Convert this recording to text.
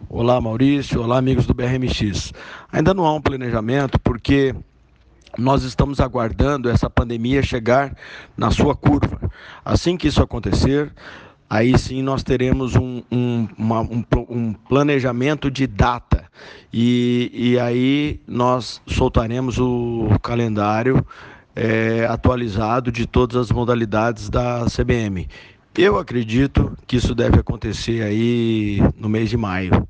Olá, Maurício. Olá, amigos do BRMX. Ainda não há um planejamento porque nós estamos aguardando essa pandemia chegar na sua curva. Assim que isso acontecer, aí sim nós teremos um planejamento de data e aí nós soltaremos o calendário atualizado de todas as modalidades da CBM. Eu acredito que isso deve acontecer aí no mês de maio.